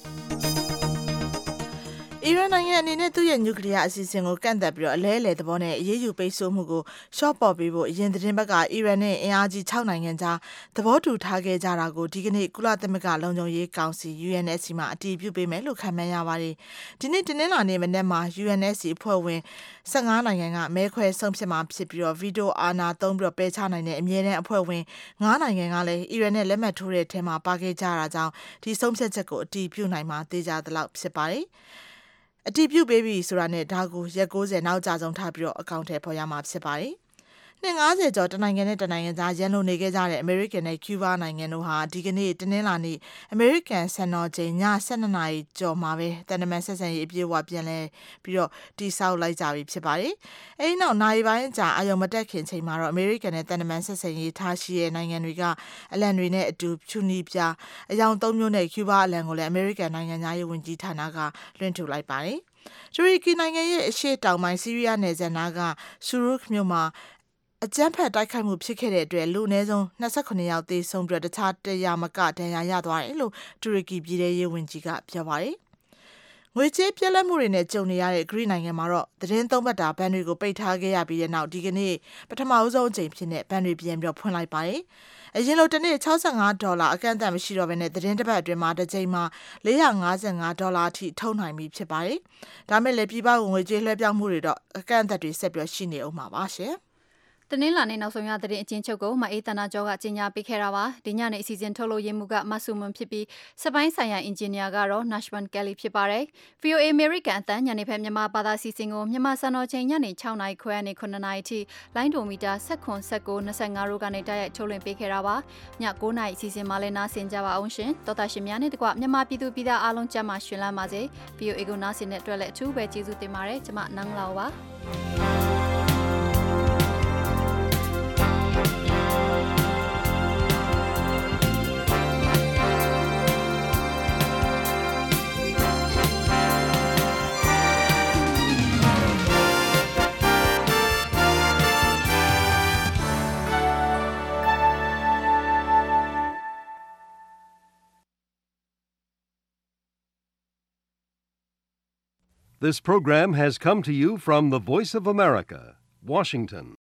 အီရန်နိုင်ငံအနေနဲ့သူ့ရဲ့နျူကလ িয়ার အစီအစဉ်ကိုကန့်သတ်ပြီးတော့အလဲအလဲသဘောနဲ့အရေးယူပိတ်ဆို့မှုကိုရှော့ပေါ်ပေးဖို့အရင်သတင်းဘက်ကအီရန်နဲ့အင်အားကြီး6နိုင်ငံကြားသဘောတူထားခဲ့ကြတာကိုဒီကနေ့ကုလသမဂ္ဂလုံခြုံရေးကောင်စီ UNSC မှာအတည်ပြုပေးမယ်လို့ခန့်မှန်းရပါတယ်။ဒီနေ့တင်းလာနေမနေ့မှာ UNSC အဖွဲ့ဝင်15နိုင်ငံကမဲခွဲဆုံးဖြတ်မှာဖြစ်ပြီးတော့ဗီတိုအာဏာသုံးပြီးတော့ပယ်ချနိုင်တဲ့အမြဲတမ်းအဖွဲ့ဝင်9နိုင်ငံကလည်းအီရန်နဲ့လက်မှတ်ထိုးတဲ့အထက်မှာပါခဲ့ကြတာကြောင့်ဒီဆုံးဖြတ်ချက်ကိုအတည်ပြုနိုင်မှာသိကြသလောက်ဖြစ်ပါတယ်။အတည်ပြုပေးပြီဆိုတာနဲ့ဒါကိုရက်90နောက်ကြဆုံးထားပြီးတော့အကောင့်ထဲပေါ်ရမှာဖြစ်ပါတယ်။နှစ်90ကျော်တနိုင်ငံနဲ့တနိုင်ငံကြားရန်လိုနေခဲ့ကြတဲ့အမေရိကန်နဲ့ကျူးဘားနိုင်ငံတို့ဟာဒီကနေ့တင်းနှင်းလာနေ့အမေရိကန်စံတော်ချိန်ည12နာရီကျော်မှာပဲတန်တမန်ဆက်ဆံရေးအပြည့်အဝပြန်လဲပြီးတော့တိဆောက်လိုက်ကြပြီဖြစ်ပါတယ်။အဲဒီနောက်နိုင်ပိုင်းကြာအယုံမတက်ခင်ချိန်မှာတော့အမေရိကန်နဲ့တန်တမန်ဆက်ဆံရေးထားရှိတဲ့နိုင်ငံတွေကအလံတွေနဲ့အတူဖြူနီပြအယောင်3မျိုးနဲ့ကျူးဘားအလံကိုလည်းအမေရိကန်နိုင်ငံသားရေးဝန်ကြီးဌာနကလွှင့်ထူလိုက်ပါတယ်။တူရကီနိုင်ငံရဲ့အရှေ့တောင်ပိုင်းဆီးရီးယားနယ်စပ်နားကဆူရုခ်မြို့မှာအကြမ်းဖက်တိုက်ခိုက်မှုဖြစ်ခဲ့တဲ့အတွက်လူအနည်းဆုံး29ယောက်သေဆုံးပြီးတခြား100မကဒဏ်ရာရသွားတယ်လို့တူရကီပြည်ထရေးဝန်ကြီးကပြောပါတယ်။ငွေကြေးပြက်လက်မှုတွေနဲ့ကြုံနေရတဲ့ဂရိနိုင်ငံမှာတော့သတင်းသုံးပတ်တာဘဏ်တွေကိုပိတ်ထားခဲ့ရပြီးတဲ့နောက်ဒီကနေ့ပထမဆုံးအကြိမ်ဖြစ်တဲ့ဘဏ်တွေပြန်ပြီးဖွင့်လိုက်ပါတယ်။အရင်လိုတစ်နေ့$65အကန့်အသတ်မရှိတော့ဘဲနဲ့သတင်းတစ်ပတ်အတွင်းမှာတစ်ကြိမ်မှာ$455အထိထုတ်နိုင်ပြီဖြစ်ပါတယ်။ဒါမဲ့လည်းပြည်ပငွေကြေးလွှဲပြောင်းမှုတွေတော့အကန့်အသတ်တွေဆက်ပြီးရှိနေအောင်ပါပါရှင်။တနင်္လာနေ့နောက်ဆုံးရသတင်းအကျဉ်းချုပ်ကိုမအေးတနာကျော်ကကြီးညာပေးခဲ့တာပါဒီညနေအစီအစဉ်ထုတ်လို့ရမှုကမဆုမွန်ဖြစ်ပြီးစပိုင်းဆိုင်ရာအင်ဂျင်နီယာကတော့ Nashman Kelly ဖြစ်ပါတယ် VOA American အတန်းညနေဖက်မြန်မာဘာသာစီစဉ်ကိုမြန်မာစံတော်ချိန်ညနေ6နာရီခွဲနဲ့9နာရီထိလိုင်းဒိုမီတာ1925တို့ကနေတိုက်ရိုက်ထုတ်လွှင့်ပေးခဲ့တာပါည9နာရီအစီအစဉ်မှာလည်းနားဆင်ကြပါအောင်ရှင်တော်တာရှင်များနဲ့တကွမြန်မာပြည်သူပြည်သားအားလုံးကြမှာရှင်လန်းပါစေ VOA ကိုနားဆင်တဲ့အတွက်လည်းအထူးပဲကျေးဇူးတင်ပါတယ်ကျွန်မနန်းလောက်ပါ This program has come to you from the Voice of America, Washington.